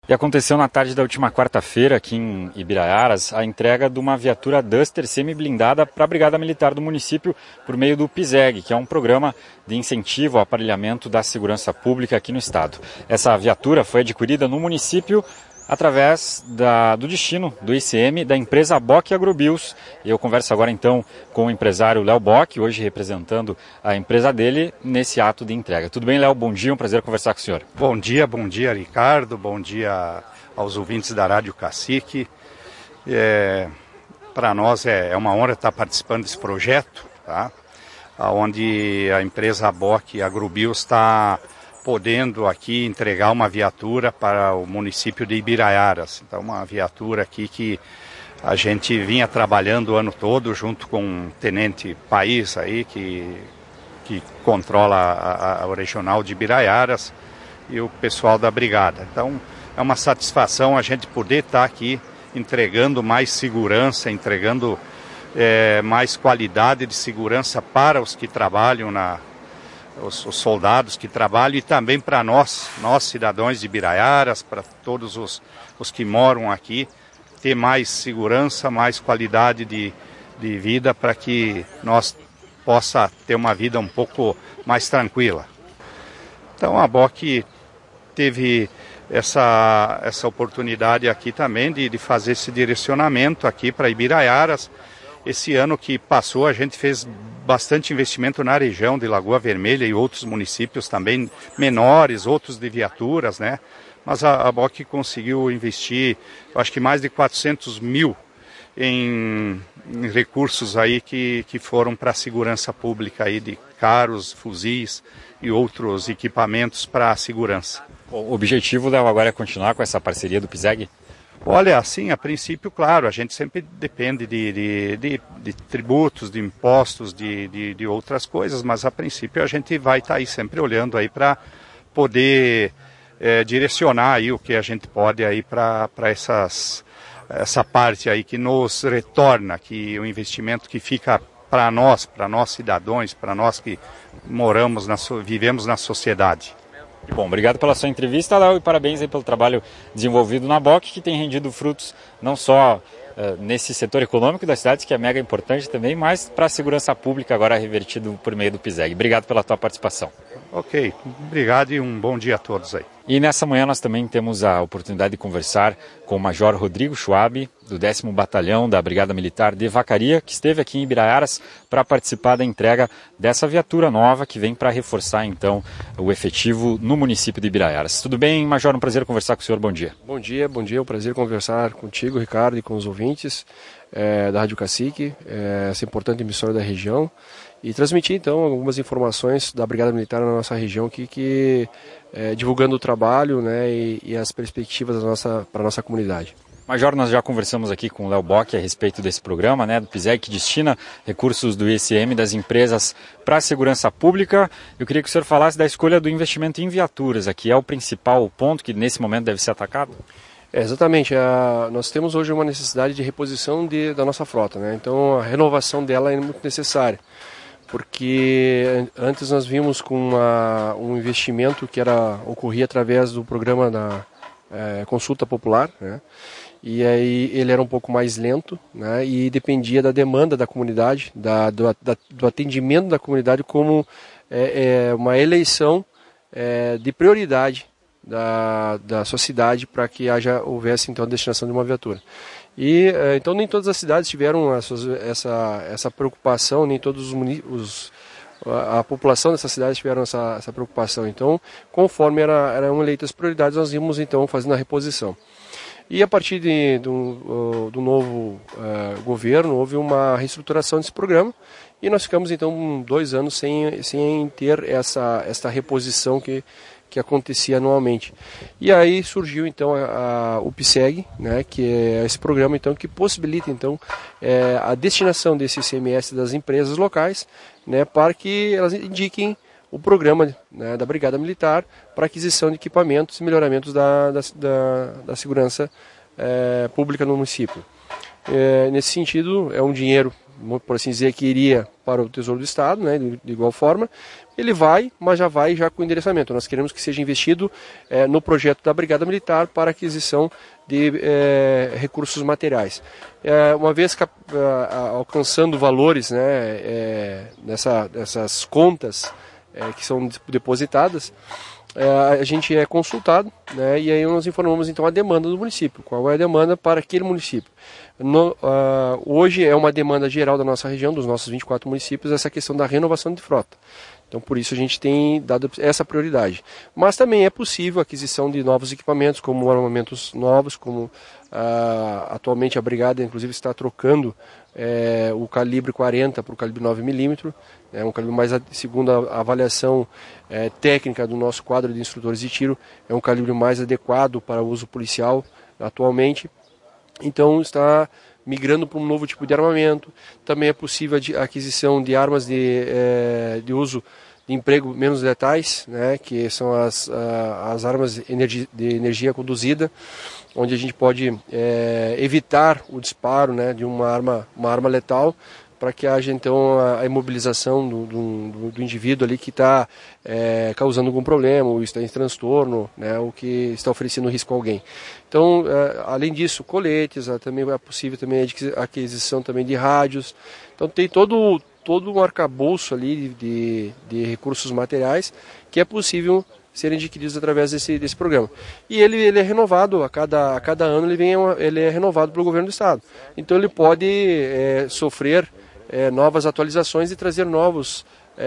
E aconteceu na tarde da última quarta-feira, aqui em Ibiraiaras, a entrega de uma viatura Duster semi-blindada para a Brigada Militar do município por meio do PISEG, que é um programa de incentivo ao aparelhamento da segurança pública aqui no estado. Essa viatura foi adquirida no município através do destino do ICM da empresa Bock Agrobios. Eu converso agora então com o empresário Léo Bock, hoje representando a empresa dele nesse ato de entrega. Tudo bem, Léo? Bom dia, um prazer conversar com o senhor. Bom dia, Ricardo, bom dia aos ouvintes da Rádio Cacique. Para nós é uma honra estar participando desse projeto, tá? Onde a empresa Bock Agrobios está podendo aqui entregar uma viatura para o município de Ibiraiaras. Então, uma viatura aqui que a gente vinha trabalhando o ano todo junto com o Tenente País aí, que controla o regional de Ibiraiaras e o pessoal da brigada. Então, é uma satisfação a gente poder estar aqui entregando mais segurança, entregando mais qualidade de segurança para os que trabalham os soldados que trabalham e também para nós cidadãos de Ibiraiaras, para todos os que moram aqui, ter mais segurança, mais qualidade de vida para que nós possa ter uma vida um pouco mais tranquila. Então a Bock teve essa oportunidade aqui também de fazer esse direcionamento aqui para Ibiraiaras. Esse ano que passou a gente fez bastante investimento na região de Lagoa Vermelha e outros municípios também menores, outros de viaturas, né? Mas a Bock conseguiu investir, acho que mais de 400 mil em recursos aí que foram para a segurança pública aí de carros, fuzis e outros equipamentos para a segurança. O objetivo, Léo, agora é continuar com essa parceria do PISEG? Olha, assim, a princípio, claro, a gente sempre depende de tributos, de impostos, de outras coisas, mas a princípio a gente vai estar aí sempre olhando aí para poder direcionar aí o que a gente pode aí para essa parte aí que nos retorna, que o investimento que fica para nós cidadãos, para nós que vivemos na sociedade. Bom, obrigado pela sua entrevista, Léo, e parabéns aí pelo trabalho desenvolvido na Bock, que tem rendido frutos não só nesse setor econômico das cidades, que é mega importante também, mas para a segurança pública agora revertido por meio do PISEG. Obrigado pela tua participação. Ok, obrigado e um bom dia a todos aí. E nessa manhã nós também temos a oportunidade de conversar com o Major Rodrigo Schwab, do 10º Batalhão da Brigada Militar de Vacaria, que esteve aqui em Ibiraiaras para participar da entrega dessa viatura nova que vem para reforçar então o efetivo no município de Ibiraiaras. Tudo bem, Major? Um prazer conversar com o senhor. Bom dia. Bom dia. É um prazer conversar contigo, Ricardo, e com os ouvintes da Rádio Cacique, essa importante emissora da região, e transmitir então algumas informações da Brigada Militar na nossa região que divulgando o trabalho, né, e as perspectivas para a nossa comunidade. Major, nós já conversamos aqui com o Léo Bock a respeito desse programa, né, do PISEG, que destina recursos do ICM das empresas para a segurança pública. Eu queria que o senhor falasse da escolha do investimento em viaturas, aqui é o principal ponto que nesse momento deve ser atacado? Exatamente, nós temos hoje uma necessidade de reposição da nossa frota, né? Então a renovação dela é muito necessária, porque antes nós vimos com um investimento que ocorria através do programa da consulta popular, né? E aí ele era um pouco mais lento, né? E dependia da demanda da comunidade, do atendimento da comunidade como uma eleição de prioridade da sociedade para que houvesse então a destinação de uma viatura. E então nem todas as cidades tiveram essa preocupação, nem todos a população dessas cidades tiveram essa preocupação. Então, conforme eram eleitas as prioridades, nós íamos então fazendo a reposição. E a partir do novo governo, houve uma reestruturação desse programa e nós ficamos então 2 anos sem ter essa reposição que acontecia anualmente. E aí surgiu então o PISEG, né, que é esse programa então que possibilita então a destinação desse ICMS das empresas locais, né, para que elas indiquem o programa, né, da Brigada Militar para aquisição de equipamentos e melhoramentos da segurança pública no município. Nesse sentido, é um dinheiro por assim dizer, que iria para o Tesouro do Estado, né, de igual forma, ele vai, mas já vai já com endereçamento. Nós queremos que seja investido no projeto da Brigada Militar para aquisição de recursos materiais. Uma vez alcançando valores, né, nessas contas que são depositadas, a gente é consultado, né, e aí nós informamos então a demanda do município, qual é a demanda para aquele município. Hoje é uma demanda geral da nossa região, dos nossos 24 municípios, essa questão da renovação de frota. Então por isso a gente tem dado essa prioridade. Mas também é possível a aquisição de novos equipamentos, como armamentos novos, como atualmente a Brigada inclusive está trocando o calibre 40 para o calibre 9mm, um calibre mais, segundo a avaliação técnica do nosso quadro de instrutores de tiro, é um calibre mais adequado para o uso policial atualmente. Então está migrando para um novo tipo de armamento. Também é possível a aquisição de armas de uso de emprego menos letais, né, que são as armas de energia conduzida, onde a gente pode evitar o disparo, né, de uma arma letal, para que haja então a imobilização do indivíduo ali que está causando algum problema, ou está em transtorno, né, ou que está oferecendo risco a alguém. Então, além disso, coletes, também é possível também a aquisição também de rádios. Então tem todo um arcabouço ali de recursos materiais que é possível serem adquiridos através desse programa. E ele é renovado, a cada ano ele é renovado pelo governo do estado. Então ele pode sofrer novas atualizações e trazer novos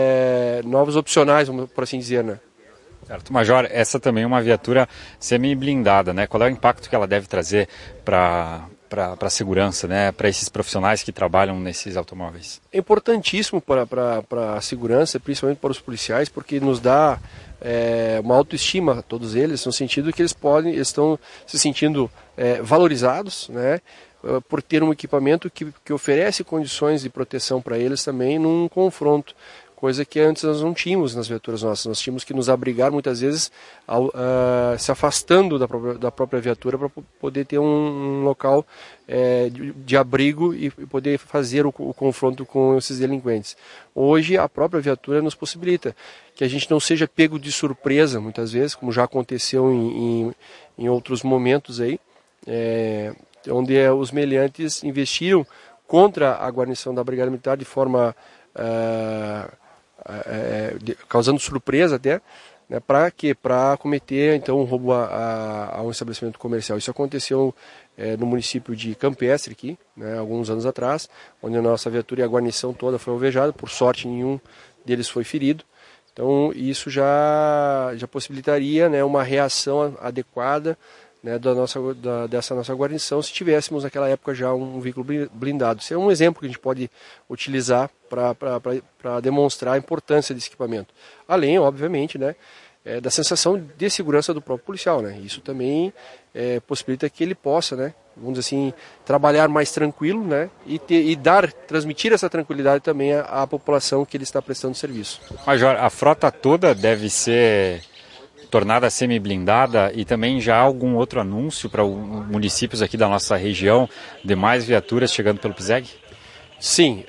opcionais, por assim dizer, né? Certo. Major, essa também é uma viatura semi-blindada, né? Qual é o impacto que ela deve trazer para a segurança, né? Para esses profissionais que trabalham nesses automóveis? É importantíssimo para a segurança, principalmente para os policiais, porque nos dá uma autoestima a todos eles, no sentido que eles estão se sentindo valorizados, né? Por ter um equipamento que oferece condições de proteção para eles também num confronto, coisa que antes nós não tínhamos nas viaturas nossas. Nós tínhamos que nos abrigar muitas vezes se afastando da própria viatura para poder ter um local de abrigo e poder fazer o confronto com esses delinquentes. Hoje a própria viatura nos possibilita que a gente não seja pego de surpresa muitas vezes, como já aconteceu em outros momentos aí, onde os meliantes investiram contra a guarnição da Brigada Militar de forma causando surpresa até, né, para cometer então um roubo a um estabelecimento comercial. Isso aconteceu no município de Campestre aqui, né, alguns anos atrás, onde a nossa viatura e a guarnição toda foi alvejada. Por sorte nenhum deles foi ferido. Então isso já possibilitaria, né, uma reação adequada, né, dessa nossa guarnição, se tivéssemos naquela época já um veículo blindado. Isso é um exemplo que a gente pode utilizar para demonstrar a importância desse equipamento. Além, obviamente, né, da sensação de segurança do próprio policial, né? Isso também possibilita que ele possa, né, vamos dizer assim, trabalhar mais tranquilo, né, e transmitir essa tranquilidade também à população que ele está prestando serviço. Major, a frota toda deve ser tornada semi-blindada, e também já há algum outro anúncio para municípios aqui da nossa região de mais viaturas chegando pelo PISEG? Sim,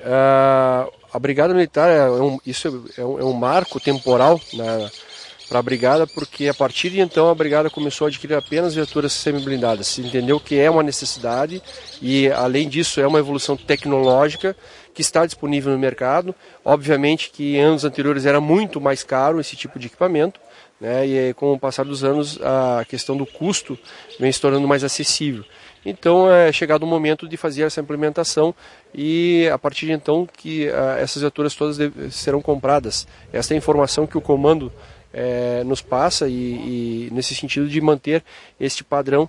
a Brigada Militar isso é um marco temporal para a Brigada, porque a partir de então a Brigada começou a adquirir apenas viaturas semi-blindadas. Se entendeu que é uma necessidade e, além disso, é uma evolução tecnológica que está disponível no mercado. Obviamente que em anos anteriores era muito mais caro esse tipo de equipamento, né, e com o passar dos anos a questão do custo vem se tornando mais acessível. Então é chegado o momento de fazer essa implementação e a partir de então que essas viaturas todas serão compradas. Essa é a informação que o comando nos passa e nesse sentido de manter este padrão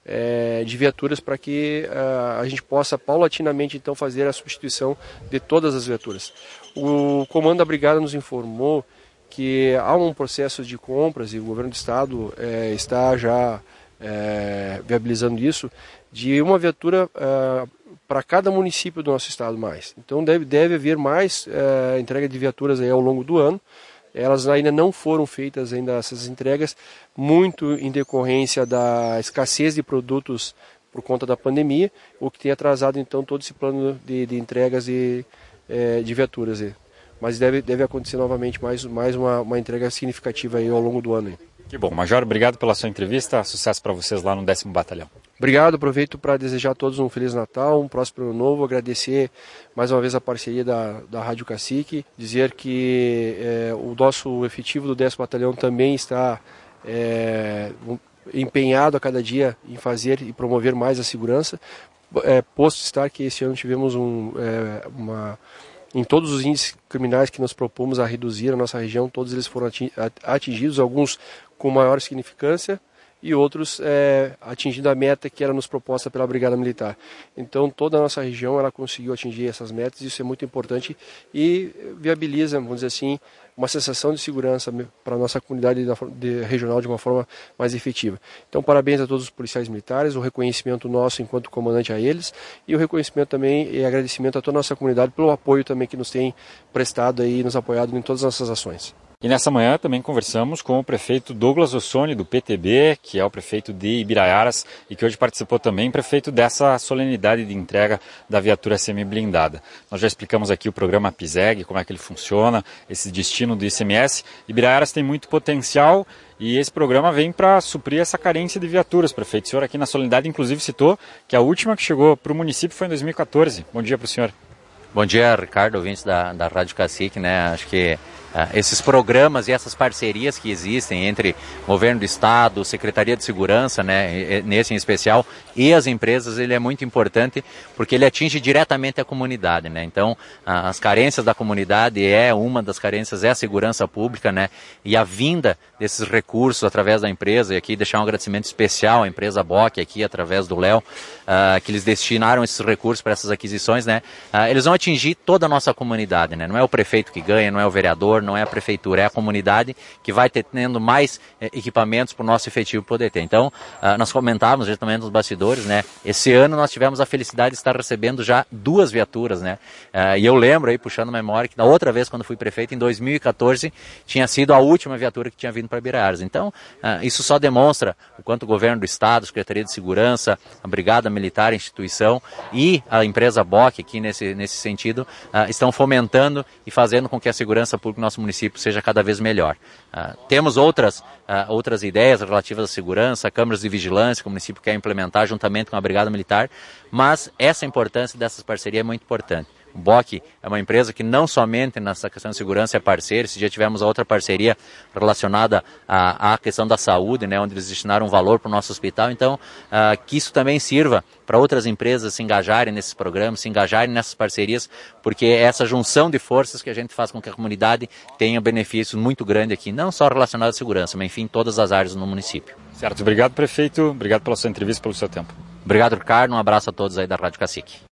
de viaturas para que a gente possa paulatinamente então fazer a substituição de todas as viaturas. O comando da Brigada nos informou que há um processo de compras, e o governo do estado está já viabilizando isso, de uma viatura para cada município do nosso estado mais. Então deve haver mais entrega de viaturas aí ao longo do ano. Elas ainda não foram feitas ainda essas entregas, muito em decorrência da escassez de produtos por conta da pandemia, o que tem atrasado então todo esse plano de entregas de viaturas. Mas deve acontecer novamente mais uma entrega significativa aí ao longo do ano. Que bom. Major, obrigado pela sua entrevista. Sucesso para vocês lá no 10º Batalhão. Obrigado. Aproveito para desejar a todos um Feliz Natal, um próspero ano novo, agradecer mais uma vez a parceria da Rádio Cacique, dizer que o nosso efetivo do 10º Batalhão também está empenhado a cada dia em fazer e promover mais a segurança. Posto estar que esse ano tivemos em todos os índices criminais que nós propomos a reduzir na nossa região, todos eles foram atingidos, alguns com maior significância e outros atingindo a meta que era nos proposta pela Brigada Militar. Então toda a nossa região ela conseguiu atingir essas metas, isso é muito importante e viabiliza, vamos dizer assim, uma sensação de segurança para a nossa comunidade regional de uma forma mais efetiva. Então parabéns a todos os policiais militares, o reconhecimento nosso enquanto comandante a eles e o reconhecimento também e agradecimento a toda a nossa comunidade pelo apoio também que nos tem prestado e nos apoiado em todas as nossas ações. E nessa manhã também conversamos com o prefeito Douglas Ossoni, do PTB, que é o prefeito de Ibiraiaras e que hoje participou também, prefeito dessa solenidade de entrega da viatura semi-blindada. Nós já explicamos aqui o programa PISEG, como é que ele funciona, esse destino do ICMS. Ibiraiaras tem muito potencial e esse programa vem para suprir essa carência de viaturas, prefeito. O senhor aqui na solenidade inclusive citou que a última que chegou para o município foi em 2014. Bom dia para o senhor. Bom dia, Ricardo, ouvintes da Rádio Cacique, né? Acho que esses programas e essas parcerias que existem entre Governo do Estado, Secretaria de Segurança, né, nesse em especial, e as empresas, ele é muito importante porque ele atinge diretamente a comunidade, né? Então, as carências da comunidade uma das carências é a segurança pública, né? E a vinda desses recursos através da empresa, e aqui deixar um agradecimento especial à empresa BOC aqui através do Léo, que eles destinaram esses recursos para essas aquisições, né? Eles vão atingir toda a nossa comunidade, né? Não é o prefeito que ganha, não é o vereador, não é a prefeitura, é a comunidade que vai tendo mais equipamentos para o nosso efetivo poder ter. Então, nós comentávamos justamente nos bastidores, né? Esse ano nós tivemos a felicidade de estar recebendo já 2 viaturas, né? E eu lembro aí, puxando a memória, que da outra vez quando fui prefeito, em 2014, tinha sido a última viatura que tinha vindo para Ibiraiaras. Então, isso só demonstra o quanto o Governo do Estado, a Secretaria de Segurança, a Brigada Militar, a instituição e a empresa BOC aqui nesse sentido, estão fomentando e fazendo com que a segurança pública no nosso município seja cada vez melhor. Temos outras ideias relativas à segurança, câmaras de vigilância que o município quer implementar juntamente com a Brigada Militar, mas essa importância dessas parcerias é muito importante. O BOC é uma empresa que não somente nessa questão de segurança é parceira, esse dia tivemos a outra parceria relacionada à questão da saúde, né, onde eles destinaram um valor para o nosso hospital, então que isso também sirva para outras empresas se engajarem nesses programas, se engajarem nessas parcerias, porque é essa junção de forças que a gente faz com que a comunidade tenha benefícios muito grandes aqui, não só relacionados à segurança, mas enfim, todas as áreas no município. Certo, obrigado prefeito, obrigado pela sua entrevista, pelo seu tempo. Obrigado, Ricardo, um abraço a todos aí da Rádio Cacique.